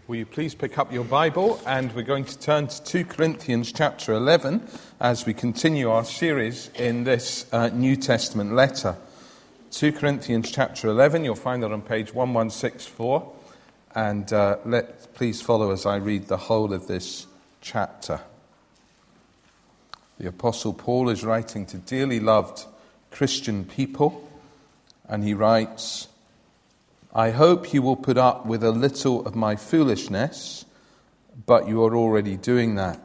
Will you please pick up your Bible, and we're going to turn to 2 Corinthians chapter 11 as we continue our series in this New Testament letter. 2 Corinthians chapter 11, you'll find that on page 1164, and please follow as I read the whole of this chapter. The Apostle Paul is writing to dearly loved Christian people, and he writes, I hope you will put up with a little of my foolishness, but you are already doing that.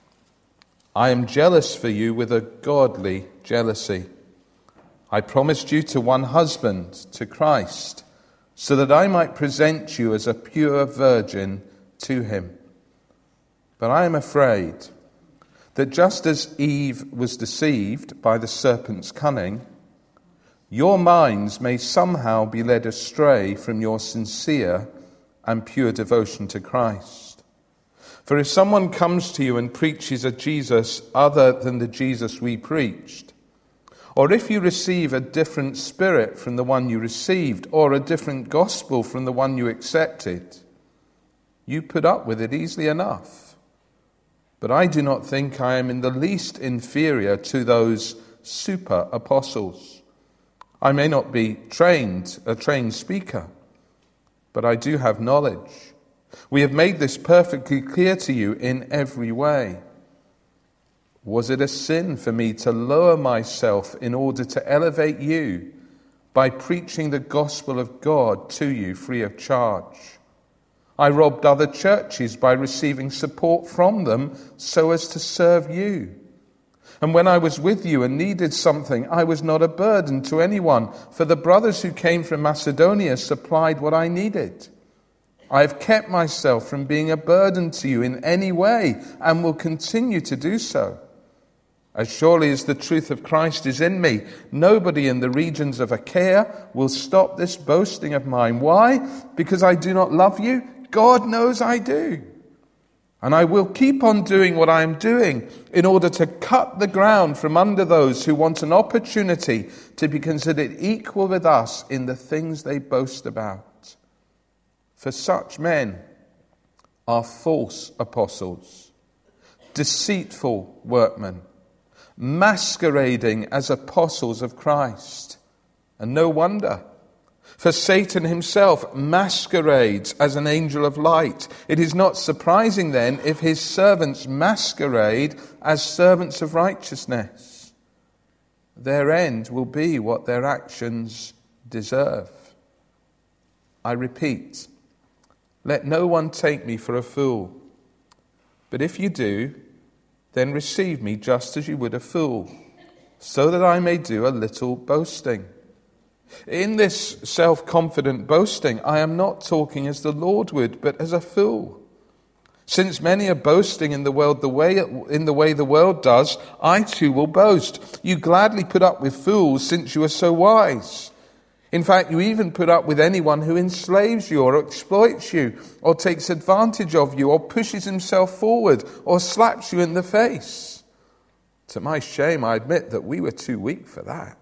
I am jealous for you with a godly jealousy. I promised you to one husband, to Christ, so that I might present you as a pure virgin to him. But I am afraid that just as Eve was deceived by the serpent's cunning, your minds may somehow be led astray from your sincere and pure devotion to Christ. For if someone comes to you and preaches a Jesus other than the Jesus we preached, or if you receive a different spirit from the one you received, or a different gospel from the one you accepted, you put up with it easily enough. But I do not think I am in the least inferior to those super apostles. I may not be a trained speaker, but I do have knowledge. We have made this perfectly clear to you in every way. Was it a sin for me to lower myself in order to elevate you by preaching the gospel of God to you free of charge? I robbed other churches by receiving support from them so as to serve you. And when I was with you and needed something, I was not a burden to anyone, for the brothers who came from Macedonia supplied what I needed. I have kept myself from being a burden to you in any way, and will continue to do so. As surely as the truth of Christ is in me, nobody in the regions of Achaia will stop this boasting of mine. Why? Because I do not love you? God knows I do. And I will keep on doing what I am doing in order to cut the ground from under those who want an opportunity to be considered equal with us in the things they boast about. For such men are false apostles, deceitful workmen, masquerading as apostles of Christ. And no wonder. For Satan himself masquerades as an angel of light. It is not surprising then if his servants masquerade as servants of righteousness. Their end will be what their actions deserve. I repeat, let no one take me for a fool. But if you do, then receive me just as you would a fool, so that I may do a little boasting. In this self-confident boasting, I am not talking as the Lord would, but as a fool. Since many are boasting in the way the world does, I too will boast. You gladly put up with fools since you are so wise. In fact, you even put up with anyone who enslaves you or exploits you or takes advantage of you or pushes himself forward or slaps you in the face. To my shame, I admit that we were too weak for that.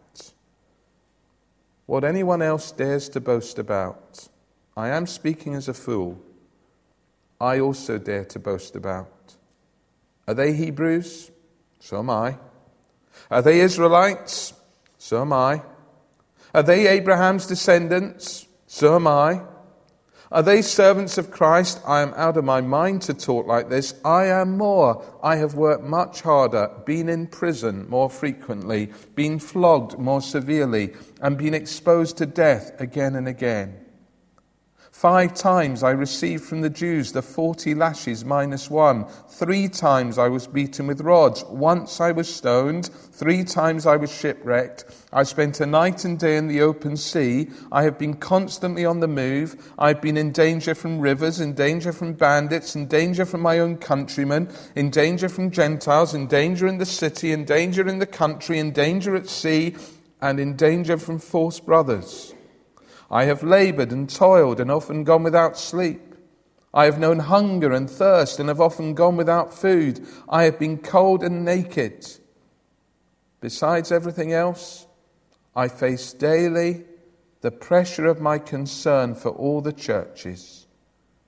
What anyone else dares to boast about, I am speaking as a fool, I also dare to boast about. Are they Hebrews? So am I. Are they Israelites? So am I. Are they Abraham's descendants? So am I. Are they servants of Christ? I am out of my mind to talk like this. I am more. I have worked much harder, been in prison more frequently, been flogged more severely, and been exposed to death again and again. 5 times I received from the Jews the 40 lashes minus 1. 3 times I was beaten with rods. Once I was stoned. 3 times I was shipwrecked. I spent a night and day in the open sea. I have been constantly on the move. I have been in danger from rivers, in danger from bandits, in danger from my own countrymen, in danger from Gentiles, in danger in the city, in danger in the country, in danger at sea, and in danger from false brothers. I have labored and toiled and often gone without sleep. I have known hunger and thirst and have often gone without food. I have been cold and naked. Besides everything else, I face daily the pressure of my concern for all the churches.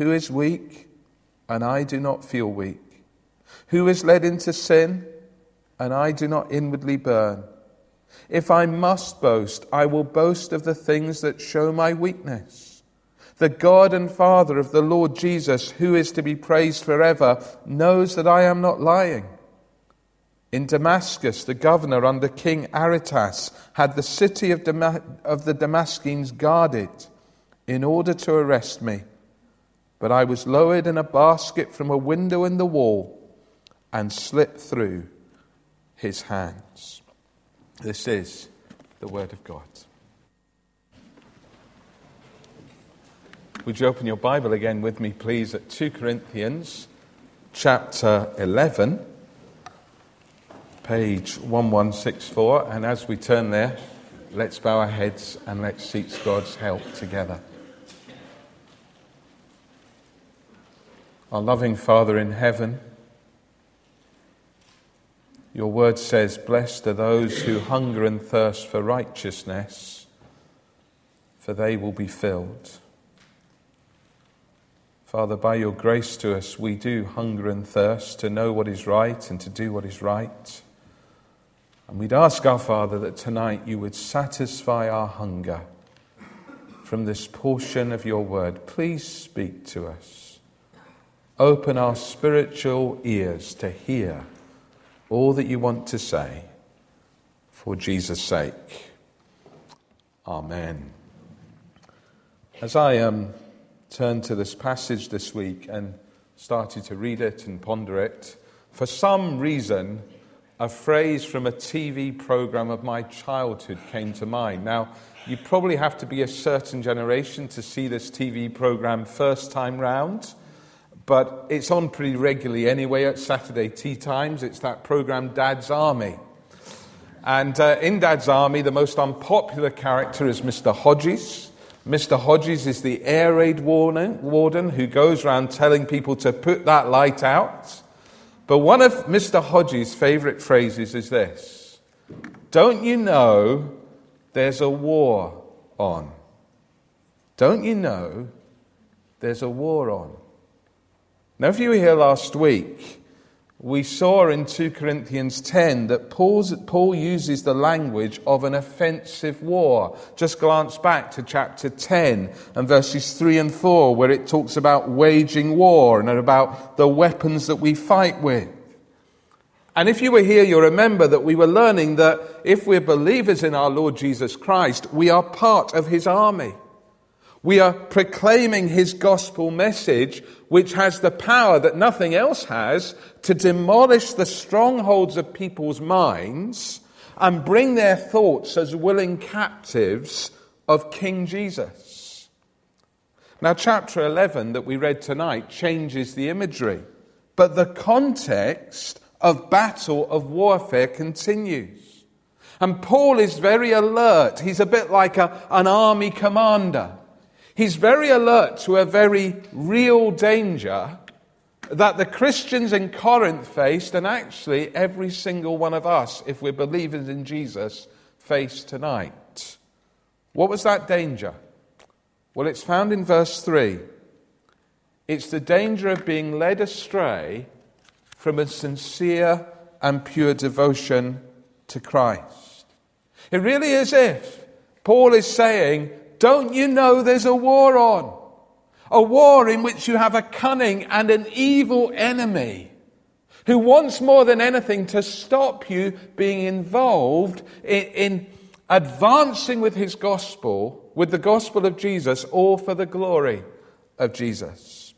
Who is weak, and I do not feel weak? Who is led into sin, and I do not inwardly burn? If I must boast, I will boast of the things that show my weakness. The God and Father of the Lord Jesus, who is to be praised forever, knows that I am not lying. In Damascus, the governor under King Aretas had the city of the Damascenes guarded in order to arrest me. But I was lowered in a basket from a window in the wall and slipped through his hands. This is the word of God. Would you open your Bible again with me, please, at 2 Corinthians chapter 11, page 1164. And as we turn there, let's bow our heads and let's seek God's help together. Our loving Father in heaven, your word says, blessed are those who hunger and thirst for righteousness, for they will be filled. Father, by your grace to us, we do hunger and thirst to know what is right and to do what is right. And we'd ask our Father that tonight you would satisfy our hunger from this portion of your word. Please speak to us. Open our spiritual ears to hear all that you want to say, for Jesus' sake. Amen. As I turned to this passage this week and started to read it and ponder it, for some reason, a phrase from a TV program of my childhood came to mind. Now, you probably have to be a certain generation to see this TV program first time round, but it's on pretty regularly anyway at Saturday tea times. It's that program Dad's Army. And in Dad's Army, the most unpopular character is Mr. Hodges. Mr. Hodges is the air raid warden who goes around telling people to put that light out. But one of Mr. Hodges' favourite phrases is this: don't you know there's a war on? Don't you know there's a war on? Now, if you were here last week, we saw in 2 Corinthians 10 that Paul uses the language of an offensive war. Just glance back to chapter 10 and verses 3 and 4, where it talks about waging war and about the weapons that we fight with. And if you were here, you'll remember that we were learning that if we're believers in our Lord Jesus Christ, we are part of his army. We are proclaiming his gospel message, which has the power that nothing else has to demolish the strongholds of people's minds and bring their thoughts as willing captives of King Jesus. Now, chapter 11 that we read tonight changes the imagery, but the context of battle, of warfare continues. And Paul is very alert. He's a bit like an army commander. He's very alert to a very real danger that the Christians in Corinth faced, and actually every single one of us, if we're believers in Jesus, face tonight. What was that danger? Well, it's found in verse 3. It's the danger of being led astray from a sincere and pure devotion to Christ. It really is if Paul is saying, don't you know there's a war on? A war in which you have a cunning and an evil enemy who wants more than anything to stop you being involved in advancing with his gospel, with the gospel of Jesus, all for the glory of Jesus.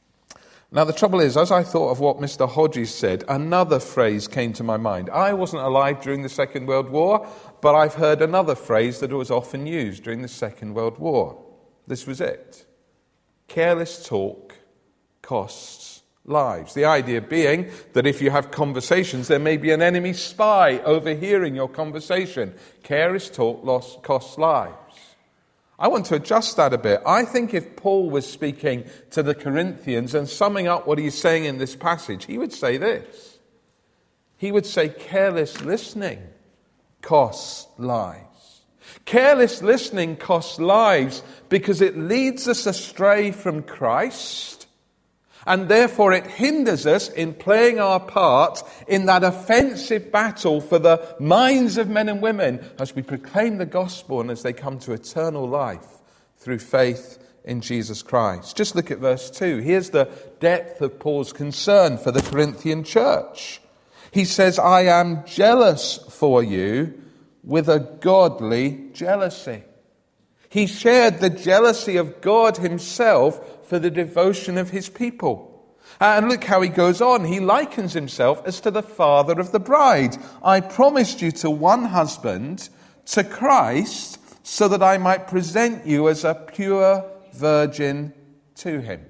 Now the trouble is, as I thought of what Mr. Hodges said, another phrase came to my mind. I wasn't alive during the Second World War, but I've heard another phrase that was often used during the Second World War. This was it. Careless talk costs lives. The idea being that if you have conversations, there may be an enemy spy overhearing your conversation. Careless talk costs lives. I want to adjust that a bit. I think if Paul was speaking to the Corinthians and summing up what he's saying in this passage, he would say this. He would say careless listening costs lives. Careless listening costs lives because it leads us astray from Christ, and therefore it hinders us in playing our part in that offensive battle for the minds of men and women as we proclaim the gospel and as they come to eternal life through faith in Jesus Christ. Just look at verse 2. Here's the depth of Paul's concern for the Corinthian church. He says, I am jealous for you with a godly jealousy. He shared the jealousy of God himself for the devotion of his people. And look how he goes on. He likens himself as to the father of the bride. I promised you to one husband, to Christ, so that I might present you as a pure virgin to him.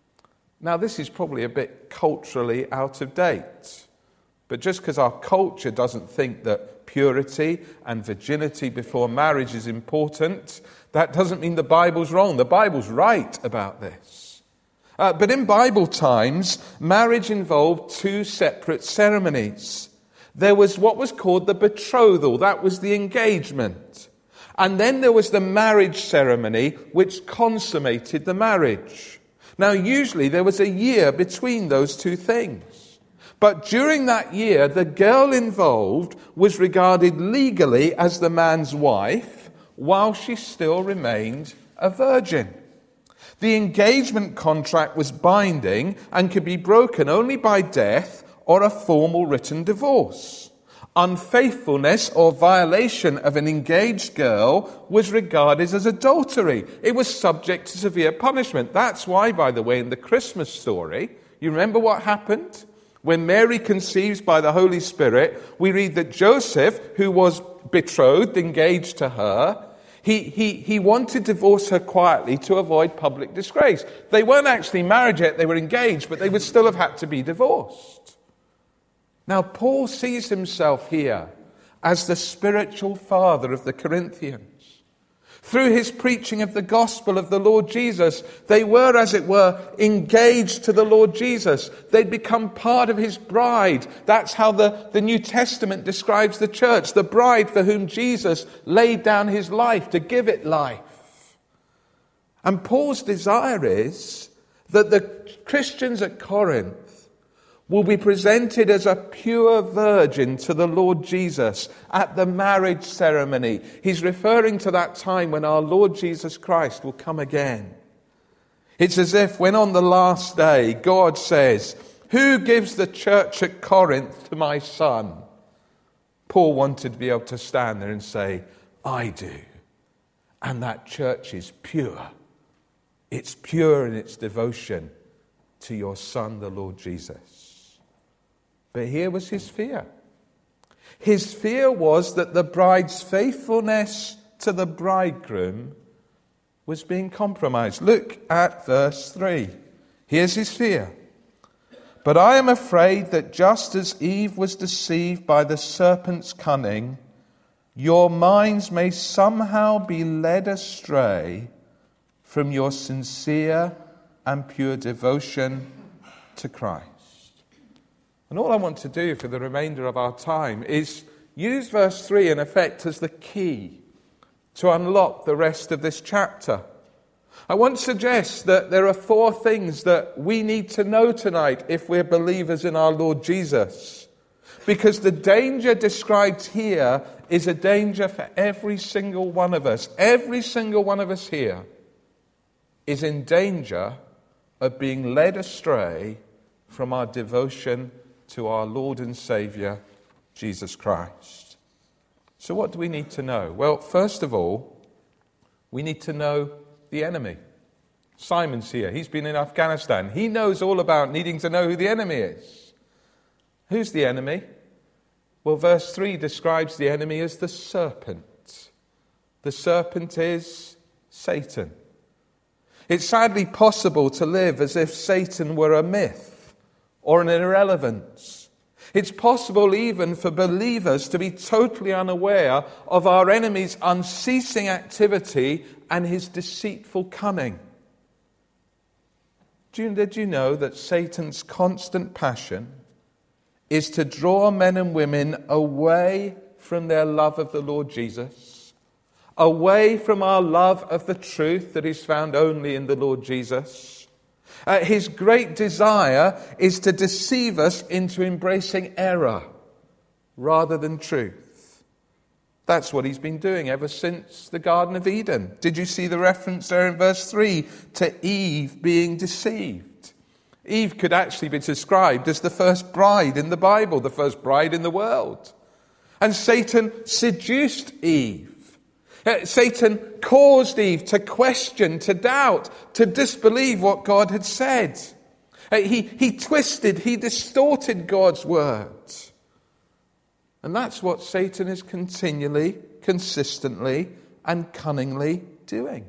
Now, this is probably a bit culturally out of date. But just because our culture doesn't think that purity and virginity before marriage is important, that doesn't mean the Bible's wrong. The Bible's right about this. But in Bible times, marriage involved two separate ceremonies. There was what was called the betrothal. That was the engagement. And then there was the marriage ceremony, which consummated the marriage. Now, usually there was a year between those two things. But during that year, the girl involved was regarded legally as the man's wife, while she still remained a virgin. The engagement contract was binding and could be broken only by death or a formal written divorce. Unfaithfulness or violation of an engaged girl was regarded as adultery. It was subject to severe punishment. That's why, by the way, in the Christmas story, you remember what happened? When Mary conceives by the Holy Spirit, we read that Joseph, who was betrothed, engaged to her, he wanted to divorce her quietly to avoid public disgrace. They weren't actually married yet, they were engaged, but they would still have had to be divorced. Now, Paul sees himself here as the spiritual father of the Corinthians. Through his preaching of the gospel of the Lord Jesus, they were, as it were, engaged to the Lord Jesus. They'd become part of his bride. That's how the New Testament describes the church, the bride for whom Jesus laid down his life to give it life. And Paul's desire is that the Christians at Corinth will be presented as a pure virgin to the Lord Jesus at the marriage ceremony. He's referring to that time when our Lord Jesus Christ will come again. It's as if when on the last day God says, who gives the church at Corinth to my son? Paul wanted to be able to stand there and say, I do. And that church is pure. It's pure in its devotion to your son, the Lord Jesus. But here was his fear. His fear was that the bride's faithfulness to the bridegroom was being compromised. Look at verse 3. Here's his fear. But I am afraid that just as Eve was deceived by the serpent's cunning, your minds may somehow be led astray from your sincere and pure devotion to Christ. And all I want to do for the remainder of our time is use verse 3 in effect as the key to unlock the rest of this chapter. I want to suggest that there are 4 things that we need to know tonight if we're believers in our Lord Jesus. Because the danger described here is a danger for every single one of us. Every single one of us here is in danger of being led astray from our devotion to our Lord and Saviour, Jesus Christ. So what do we need to know? Well, first of all, we need to know the enemy. Simon's here. He's been in Afghanistan. He knows all about needing to know who the enemy is. Who's the enemy? Well, verse 3 describes the enemy as the serpent. The serpent is Satan. It's sadly possible to live as if Satan were a myth or an irrelevance. It's possible even for believers to be totally unaware of our enemy's unceasing activity and his deceitful cunning. Did you know that Satan's constant passion is to draw men and women away from their love of the Lord Jesus, away from our love of the truth that is found only in the Lord Jesus. His great desire is to deceive us into embracing error rather than truth. That's what he's been doing ever since the Garden of Eden. Did you see the reference there in verse 3 to Eve being deceived? Eve could actually be described as the first bride in the Bible, the first bride in the world. And Satan seduced Eve. Satan caused Eve to question, to doubt, to disbelieve what God had said. He twisted, he distorted God's words. And that's what Satan is continually, consistently, and cunningly doing.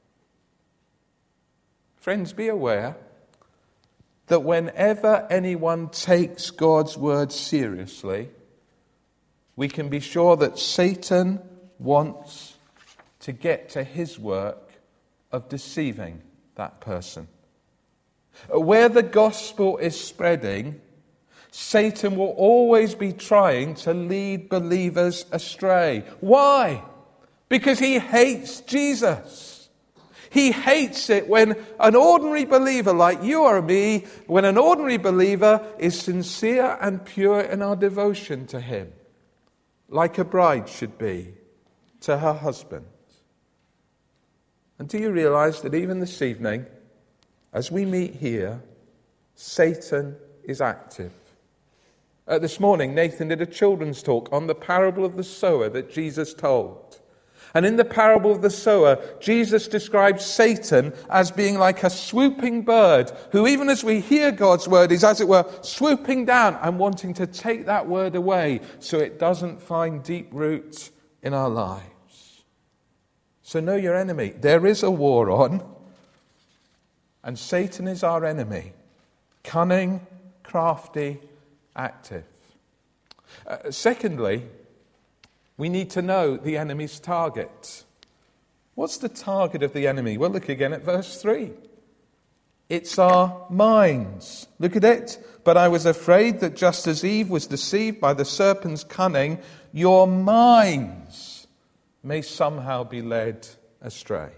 Friends, be aware that whenever anyone takes God's word seriously, we can be sure that Satan wants to get to his work of deceiving that person. Where the gospel is spreading, Satan will always be trying to lead believers astray. Why? Because he hates Jesus. He hates it when an ordinary believer like you or me, when an ordinary believer is sincere and pure in our devotion to him, like a bride should be to her husband. And do you realize that even this evening, as we meet here, Satan is active? This morning, Nathan did a children's talk on the parable of the sower that Jesus told. And in the parable of the sower, Jesus describes Satan as being like a swooping bird who, even as we hear God's word, is, as it were, swooping down and wanting to take that word away so it doesn't find deep roots in our lives. So know your enemy. There is a war on, and Satan is our enemy. Cunning, crafty, active. Secondly, we need to know the enemy's target. What's the target of the enemy? Well, look again at verse 3. It's our minds. Look at it. But I was afraid that just as Eve was deceived by the serpent's cunning, your minds may somehow be led astray.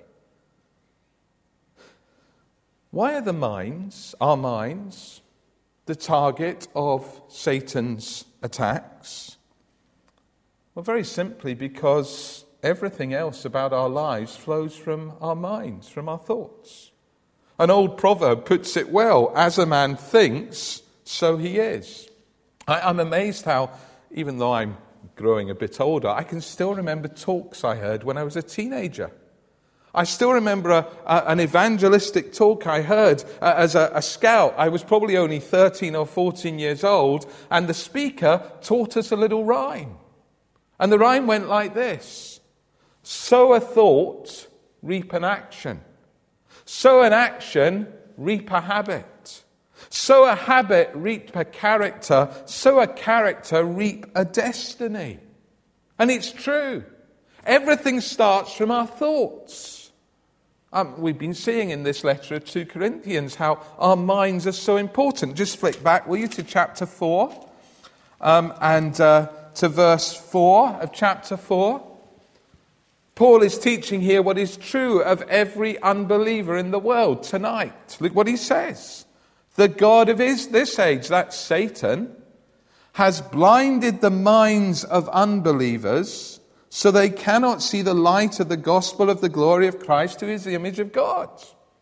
Why are the minds, our minds, the target of Satan's attacks? Well, very simply because everything else about our lives flows from our minds, from our thoughts. An old proverb puts it well, as a man thinks, so he is. I'm amazed how, even though I'm growing a bit older, I can still remember talks I heard when I was a teenager. I still remember an evangelistic talk I heard as a scout. I was probably only 13 or 14 years old, and the speaker taught us a little rhyme. And the rhyme went like this: sow a thought, reap an action. Sow an action, reap a habit. Sow a habit, reap a character. Sow a character, reap a destiny. And it's true. Everything starts from our thoughts. We've been seeing in this letter of 2 Corinthians how our minds are so important. Just flick back, will you, to chapter 4 and to verse 4 of chapter 4. Paul is teaching here what is true of every unbeliever in the world tonight. Look what he says. The God of this age, that's Satan, has blinded the minds of unbelievers so they cannot see the light of the gospel of the glory of Christ, who is the image of God.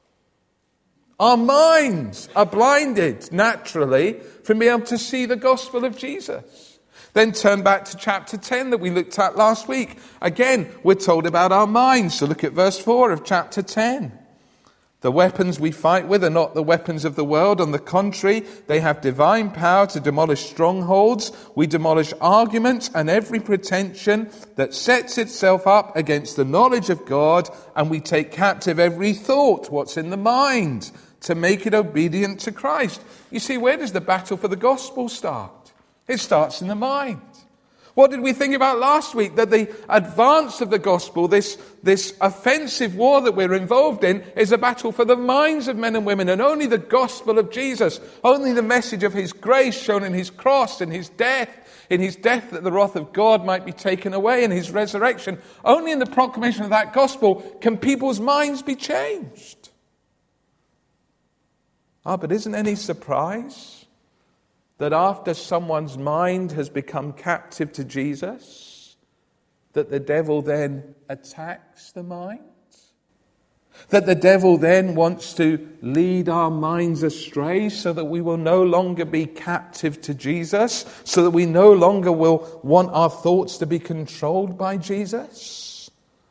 Our minds are blinded naturally from being able to see the gospel of Jesus. Then turn back to chapter 10 that we looked at last week. Again, we're told about our minds. So look at verse 4 of chapter 10. The weapons we fight with are not the weapons of the world. On the contrary, they have divine power to demolish strongholds. We demolish arguments and every pretension that sets itself up against the knowledge of God, and we take captive every thought, what's in the mind, to make it obedient to Christ. You see, where does the battle for the gospel start? It starts in the mind. What did we think about last week? That the advance of the gospel, this offensive war that we're involved in, is a battle for the minds of men and women. And only the gospel of Jesus, only the message of his grace shown in his cross, in his death that the wrath of God might be taken away, in his resurrection, only in the proclamation of that gospel can people's minds be changed. But isn't any surprise that after someone's mind has become captive to Jesus, that the devil then attacks the mind? That the devil then wants to lead our minds astray so that we will no longer be captive to Jesus, so that we no longer will want our thoughts to be controlled by Jesus?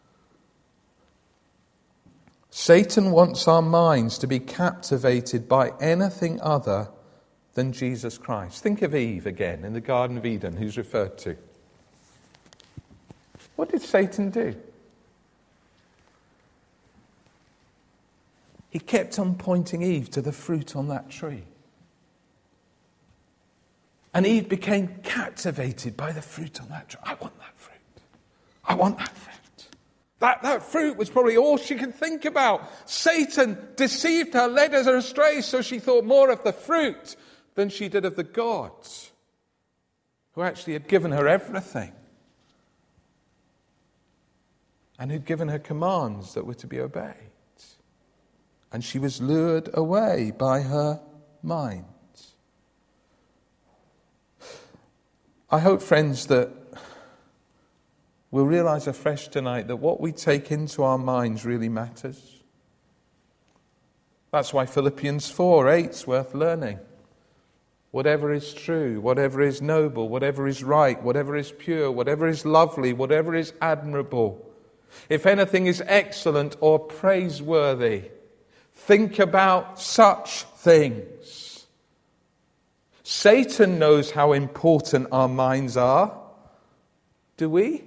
Satan wants our minds to be captivated by anything other than Jesus Christ. Think of Eve again in the Garden of Eden, who's referred to. What did Satan do? He kept on pointing Eve to the fruit on that tree. And Eve became captivated by the fruit on that tree. I want that fruit. I want that fruit. That fruit was probably all she could think about. Satan deceived her, led her astray, so she thought more of the fruit than she did of the God who actually had given her everything and who'd given her commands that were to be obeyed. And she was lured away by her mind. I hope, friends, that we'll realize afresh tonight that what we take into our minds really matters. That's why Philippians 4:8 is worth learning. Whatever is true, whatever is noble, whatever is right, whatever is pure, whatever is lovely, whatever is admirable, if anything is excellent or praiseworthy, think about such things. Satan knows how important our minds are. Do we?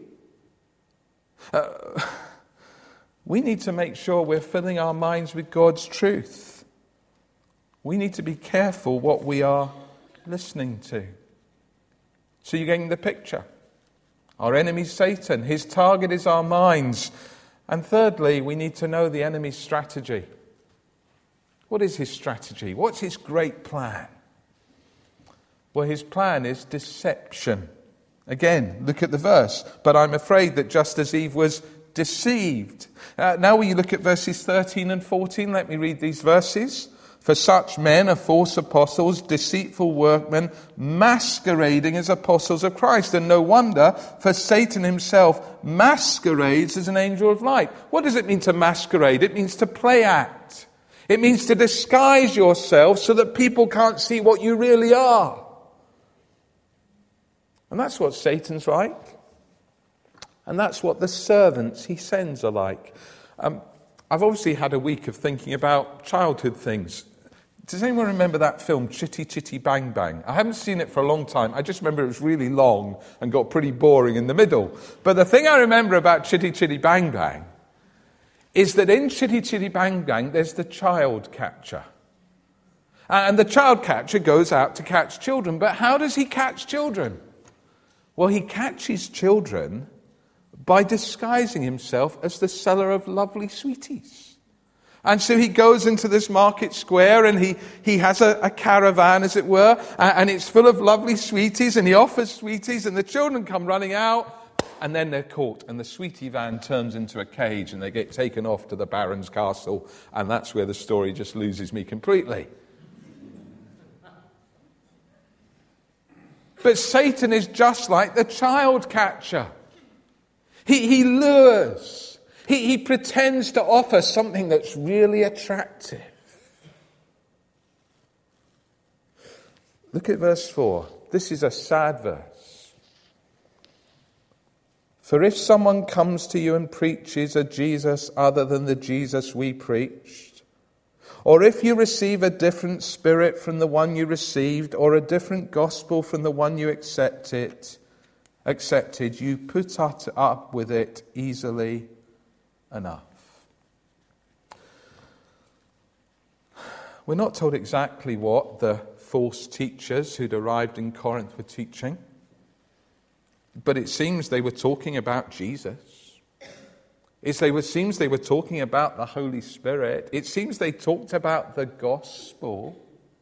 We need to make sure we're filling our minds with God's truth. We need to be careful what we are listening to. So you're getting the picture. Our enemy Satan, his target is our minds. And thirdly, we need to know the enemy's strategy. What is his strategy? What's his great plan? Well, his plan is deception. Again, look at the verse. But I'm afraid that just as Eve was deceived. Now will you look at verses 13 and 14? Let me read these verses. For such men are false apostles, deceitful workmen, masquerading as apostles of Christ. And no wonder, for Satan himself masquerades as an angel of light. What does it mean to masquerade? It means to play act. It means to disguise yourself so that people can't see what you really are. And that's what Satan's like. And that's what the servants he sends are like. I've obviously had a week of thinking about childhood things. Does anyone remember that film, Chitty Chitty Bang Bang? I haven't seen it for a long time. I just remember it was really long and got pretty boring in the middle. But the thing I remember about Chitty Chitty Bang Bang is that in Chitty Chitty Bang Bang, there's the child catcher. And the child catcher goes out to catch children. But how does he catch children? Well, he catches children by disguising himself as the seller of lovely sweeties. And so he goes into this market square and he has a caravan, as it were, and it's full of lovely sweeties, and he offers sweeties, and the children come running out, and then they're caught, and the sweetie van turns into a cage, and they get taken off to the Baron's castle, and that's where the story just loses me completely. But Satan is just like the child catcher. He lures. He pretends to offer something that's really attractive. Look at verse 4. This is a sad verse. For if someone comes to you and preaches a Jesus other than the Jesus we preached, or if you receive a different spirit from the one you received, or a different gospel from the one you accepted, you put up with it easily enough. We're not told exactly what the false teachers who'd arrived in Corinth were teaching. But it seems they were talking about Jesus. It seems they were talking about the Holy Spirit. It seems they talked about the gospel.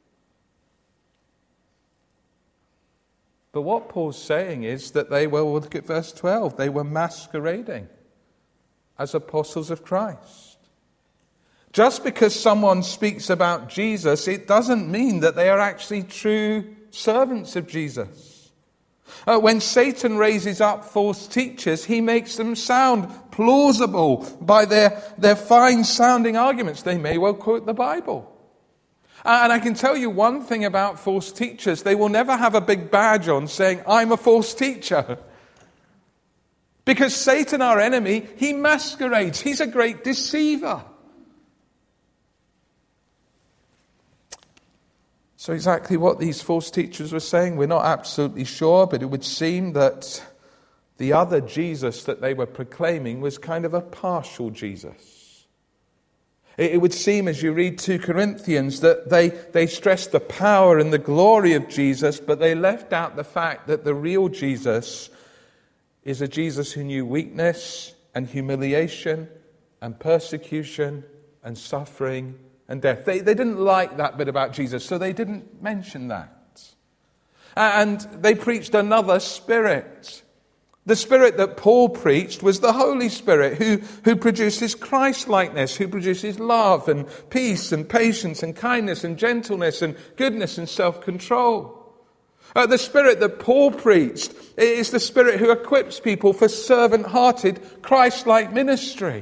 But what Paul's saying is that they were, look at verse 12, they were masquerading as apostles of Christ. Just because someone speaks about Jesus, it doesn't mean that they are actually true servants of Jesus. When Satan raises up false teachers, he makes them sound plausible by their fine-sounding arguments. They may well quote the Bible. And I can tell you one thing about false teachers. They will never have a big badge on saying, I'm a false teacher. Because Satan, our enemy, he masquerades. He's a great deceiver. So exactly what these false teachers were saying, we're not absolutely sure, but it would seem that the other Jesus that they were proclaiming was kind of a partial Jesus. It would seem, as you read 2 Corinthians, that they stressed the power and the glory of Jesus, but they left out the fact that the real Jesus is a Jesus who knew weakness and humiliation and persecution and suffering and death. They didn't like that bit about Jesus, so they didn't mention that. And they preached another spirit. The spirit that Paul preached was the Holy Spirit, who produces Christ-likeness, who produces love and peace and patience and kindness and gentleness and goodness and self-control. The spirit that Paul preached is the spirit who equips people for servant-hearted, Christ-like ministry.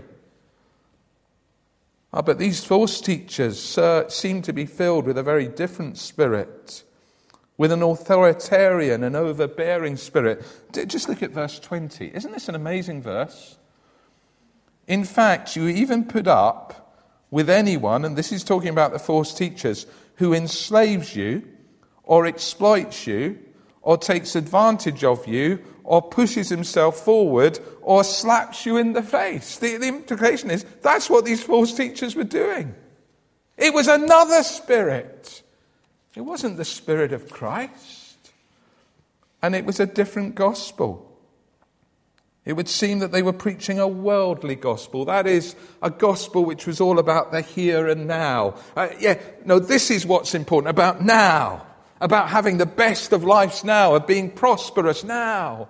But these false teachers seem to be filled with a very different spirit, with an authoritarian and overbearing spirit. Just look at verse 20. Isn't this an amazing verse? In fact, you even put up with anyone, and this is talking about the false teachers, who enslaves you, or exploits you, or takes advantage of you, or pushes himself forward, or slaps you in the face. The implication is that's what these false teachers were doing. It was another spirit. It wasn't the Spirit of Christ. And it was a different gospel. It would seem that they were preaching a worldly gospel. That is, a gospel which was all about the here and now. This is what's important, about now. About having the best of lives now, of being prosperous now.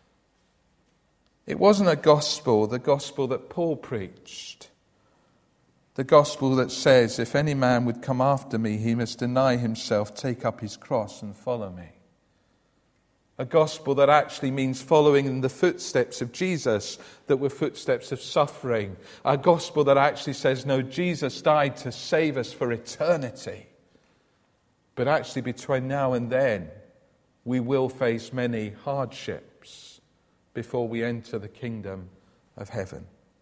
It wasn't a gospel, the gospel that Paul preached. The gospel that says, if any man would come after me, he must deny himself, take up his cross and follow me. A gospel that actually means following in the footsteps of Jesus, that were footsteps of suffering. A gospel that actually says, no, Jesus died to save us for eternity. But actually between now and then, we will face many hardships before we enter the kingdom of heaven.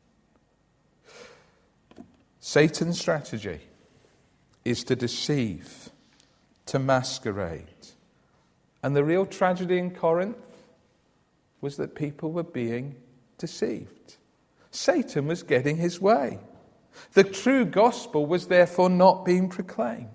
Satan's strategy is to deceive, to masquerade. And the real tragedy in Corinth was that people were being deceived. Satan was getting his way. The true gospel was therefore not being proclaimed.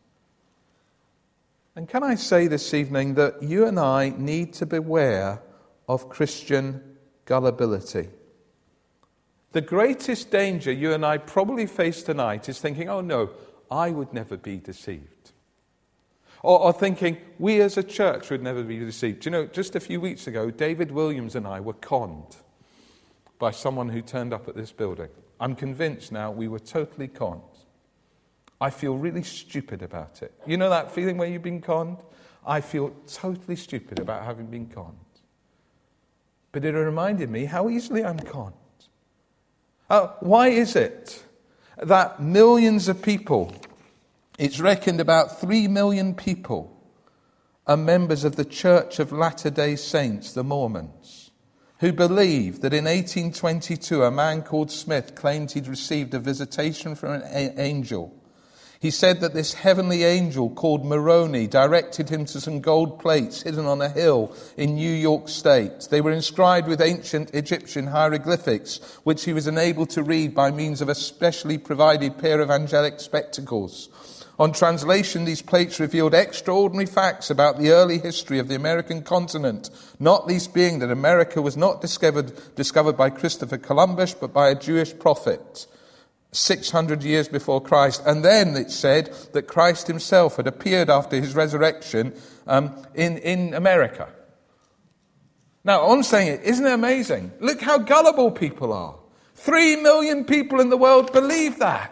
And can I say this evening that you and I need to beware of Christian gullibility. The greatest danger you and I probably face tonight is thinking, oh no, I would never be deceived. Or thinking, we as a church would never be deceived. You know, just a few weeks ago, David Williams and I were conned by someone who turned up at this building. I'm convinced now we were totally conned. I feel really stupid about it. You know that feeling where you've been conned? I feel totally stupid about having been conned. But it reminded me how easily I'm conned. Why is it that millions of people, it's reckoned about 3 million people, are members of the Church of Latter-day Saints, the Mormons, who believe that in 1822 a man called Smith claimed he'd received a visitation from an angel. He said that this heavenly angel called Moroni directed him to some gold plates hidden on a hill in New York State. They were inscribed with ancient Egyptian hieroglyphics, which he was enabled to read by means of a specially provided pair of angelic spectacles. On translation, these plates revealed extraordinary facts about the early history of the American continent, not least being that America was not discovered by Christopher Columbus, but by a Jewish prophet 600 years before Christ. And then it said that Christ himself had appeared after his resurrection in America. Now, I'm saying it, isn't it amazing? Look how gullible people are. 3 million people in the world believe that.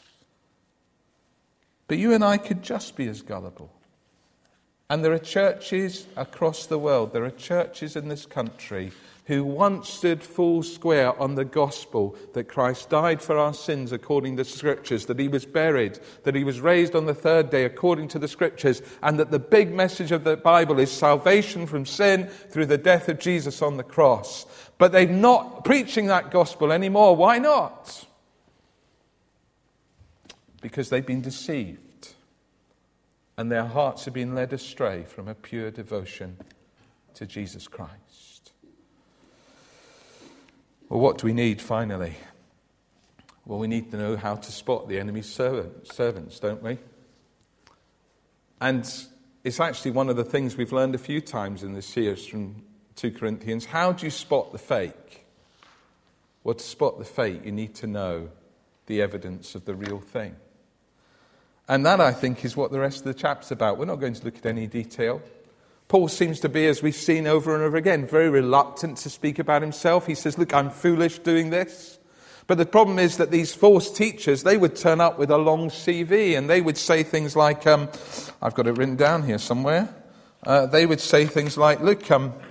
But you and I could just be as gullible. And there are churches across the world, there are churches in this country who once stood full square on the gospel that Christ died for our sins according to the Scriptures, that he was buried, that he was raised on the third day according to the Scriptures, and that the big message of the Bible is salvation from sin through the death of Jesus on the cross. But they're not preaching that gospel anymore. Why not? Because they've been deceived and their hearts have been led astray from a pure devotion to Jesus Christ. Well, what do we need finally? Well, we need to know how to spot the enemy's servants, don't we? And it's actually one of the things we've learned a few times in this series from 2 Corinthians. How do you spot the fake? Well, to spot the fake, you need to know the evidence of the real thing. And that, I think, is what the rest of the chapter's about. We're not going to look at any detail. Paul seems to be, as we've seen over and over again, very reluctant to speak about himself. He says, look, I'm foolish doing this. But the problem is that these false teachers, they would turn up with a long CV and they would say things like, I've got it written down here somewhere. They would say things like, look,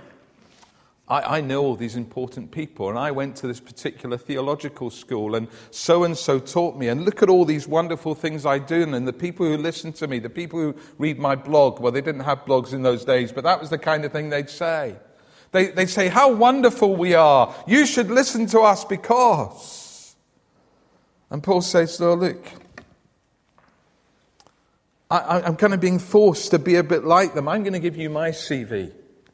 I know all these important people, and I went to this particular theological school, and so taught me, and look at all these wonderful things I do, and the people who listen to me, the people who read my blog. Well, they didn't have blogs in those days, but that was the kind of thing they'd say. They'd say, how wonderful we are. You should listen to us because. And Paul says, oh, look, I'm kind of being forced to be a bit like them. I'm going to give you my CV.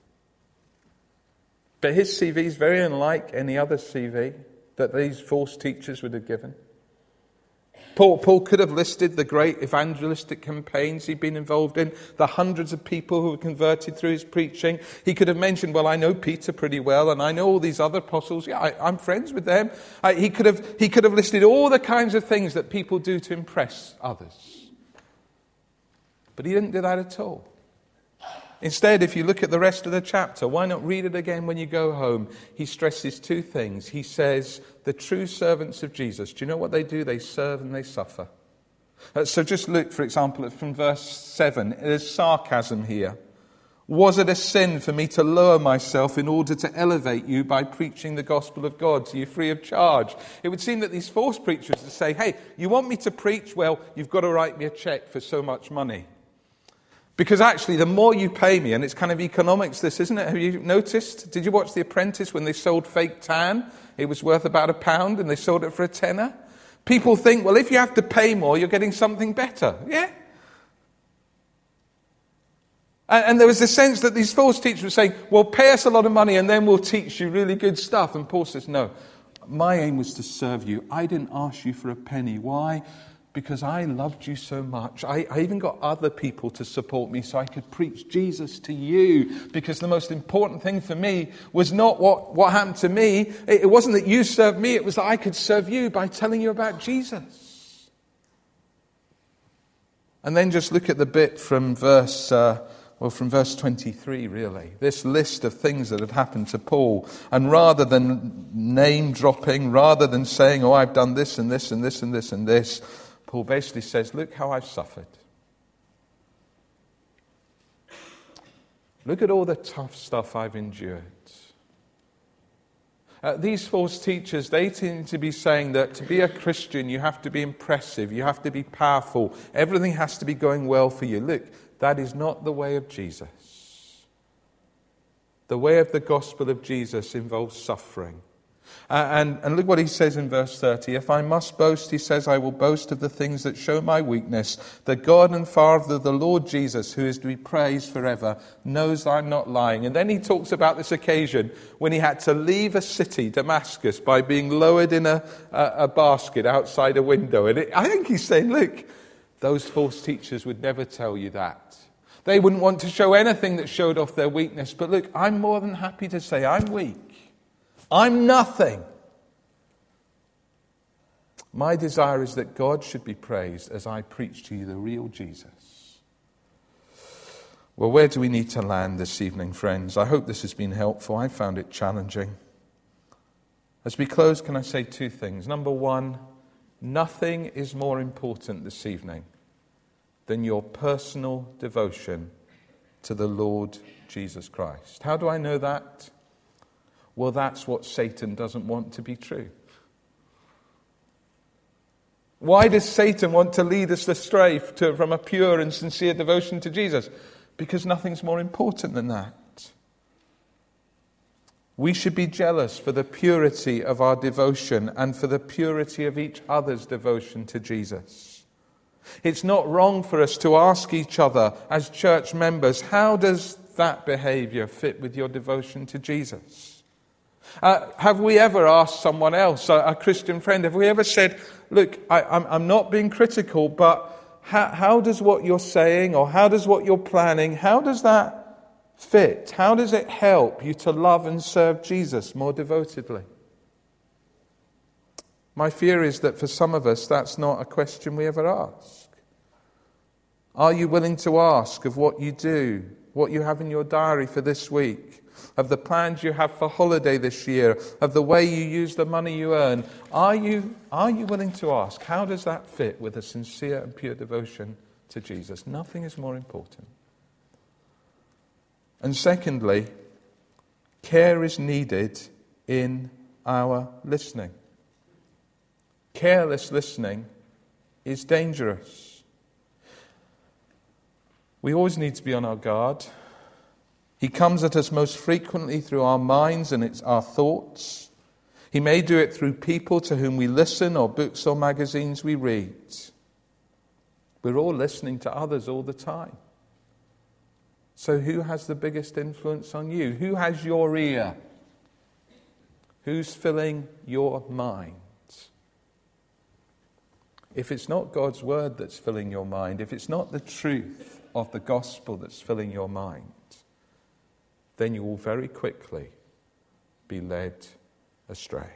But his CV is very unlike any other CV that these false teachers would have given. Paul could have listed the great evangelistic campaigns he'd been involved in, the hundreds of people who were converted through his preaching. He could have mentioned, well, I know Peter pretty well, and I know all these other apostles. Yeah, I'm friends with them. He could have listed all the kinds of things that people do to impress others. But he didn't do that at all. Instead, if you look at the rest of the chapter, why not read it again when you go home? He stresses two things. He says, the true servants of Jesus, do you know what they do? They serve and they suffer. So just look, for example, from verse 7. There's sarcasm here. Was it a sin for me to lower myself in order to elevate you by preaching the gospel of God to you free of charge? It would seem that these false preachers would say, hey, you want me to preach? Well, you've got to write me a check for so much money. Because actually, the more you pay me, and it's kind of economics this, isn't it? Have you noticed? Did you watch The Apprentice when they sold fake tan? It was worth about £1 and they sold it for £10. People think, well, if you have to pay more, you're getting something better. Yeah? And there was a sense that these false teachers were saying, well, pay us a lot of money and then we'll teach you really good stuff. And Paul says, no, my aim was to serve you. I didn't ask you for a penny. Why? Because I loved you so much. I even got other people to support me so I could preach Jesus to you. Because the most important thing for me was not what happened to me. It wasn't that you served me. It was that I could serve you by telling you about Jesus. And then just look at the bit from verse 23, really. This list of things that had happened to Paul. And rather than name dropping, rather than saying, oh, I've done this and this and this and this and this, Paul basically says, look how I've suffered. Look at all the tough stuff I've endured. These false teachers, they tend to be saying that to be a Christian, you have to be impressive, you have to be powerful, everything has to be going well for you. Look, that is not the way of Jesus. The way of the gospel of Jesus involves suffering. And look what he says in verse 30. If I must boast, he says, I will boast of the things that show my weakness. The God and Father of the Lord Jesus, who is to be praised forever, knows I'm not lying. And then he talks about this occasion when he had to leave a city, Damascus, by being lowered in a basket outside a window. And I think he's saying, look, Those false teachers would never tell you that. They wouldn't want to show anything that showed off their weakness. But look, I'm more than happy to say I'm weak. I'm nothing. My desire is that God should be praised as I preach to you the real Jesus. Well, where do we need to land this evening, friends? I hope this has been helpful. I found it challenging. As we close, can I say two things? Number one, nothing is more important this evening than your personal devotion to the Lord Jesus Christ. How do I know that? Well, that's what Satan doesn't want to be true. Why does Satan want to lead us astray from a pure and sincere devotion to Jesus? Because nothing's more important than that. We should be jealous for the purity of our devotion and for the purity of each other's devotion to Jesus. It's not wrong for us to ask each other as church members, how does that behavior fit with your devotion to Jesus? Have we ever asked someone else, a Christian friend, have we ever said, look, I'm not being critical, but how does what you're saying or how does what you're planning, how does that fit? How does it help you to love and serve Jesus more devotedly? My fear is that for some of us, that's not a question we ever ask. Are you willing to ask of what you do, what you have in your diary for this week, of the plans you have for holiday this year, of the way you use the money you earn? Are you willing to ask, how does that fit with a sincere and pure devotion to Jesus? Nothing is more important. And secondly, care is needed in our listening. Careless listening is dangerous. We always need to be on our guard. He comes at us most frequently through our minds and it's our thoughts. He may do it through people to whom we listen or books or magazines we read. We're all listening to others all the time. So who has the biggest influence on you? Who has your ear? Who's filling your mind? If it's not God's word that's filling your mind, if it's not the truth of the gospel that's filling your mind, then you will very quickly be led astray.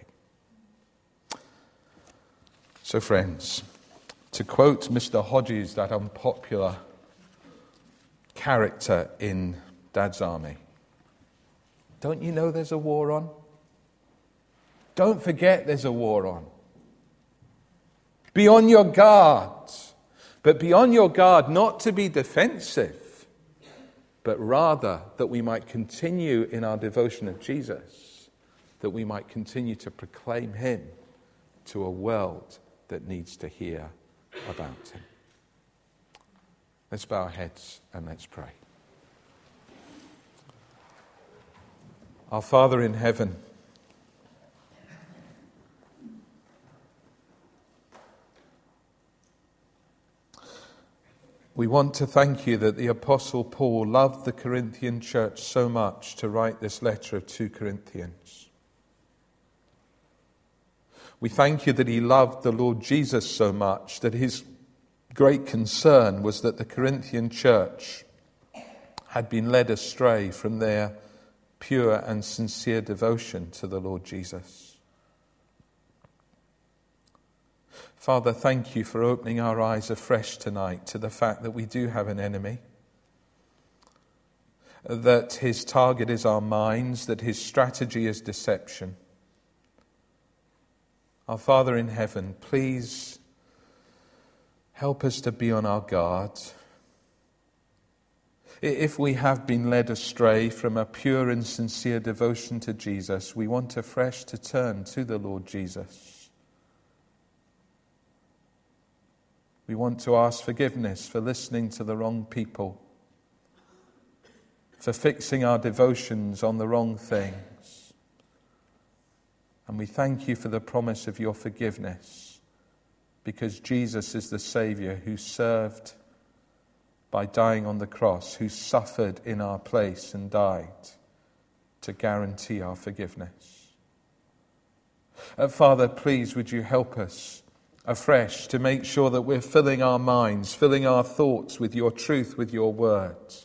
So friends, to quote Mr. Hodges, that unpopular character in Dad's Army, don't you know there's a war on? Don't forget there's a war on. Be on your guard, but be on your guard not to be defensive, but rather that we might continue in our devotion of Jesus, that we might continue to proclaim him to a world that needs to hear about him. Let's bow our heads and let's pray. Our Father in heaven, we want to thank you that the Apostle Paul loved the Corinthian church so much to write this letter of 2 Corinthians. We thank you that he loved the Lord Jesus so much that his great concern was that the Corinthian church had been led astray from their pure and sincere devotion to the Lord Jesus. Father, thank you for opening our eyes afresh tonight to the fact that we do have an enemy, that his target is our minds, that his strategy is deception. Our Father in heaven, please help us to be on our guard. If we have been led astray from a pure and sincere devotion to Jesus, we want afresh to turn to the Lord Jesus. We want to ask forgiveness for listening to the wrong people, for fixing our devotions on the wrong things. And we thank you for the promise of your forgiveness, because Jesus is the Saviour who served by dying on the cross, who suffered in our place and died to guarantee our forgiveness. Father, please would you help us afresh to make sure that we're filling our minds, filling our thoughts with your truth, with your words.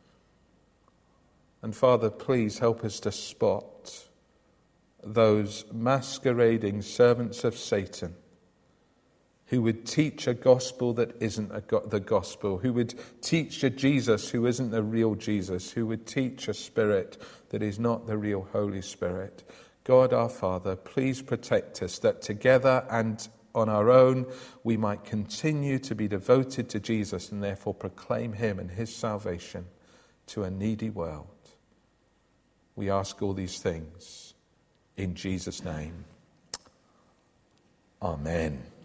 And Father, please help us to spot those masquerading servants of Satan who would teach a gospel that isn't the gospel, who would teach a Jesus who isn't the real Jesus, who would teach a Spirit that is not the real Holy Spirit. God our Father, please protect us that together and on our own we might continue to be devoted to Jesus and therefore proclaim him and his salvation to a needy world. We ask all these things in Jesus' name. Amen.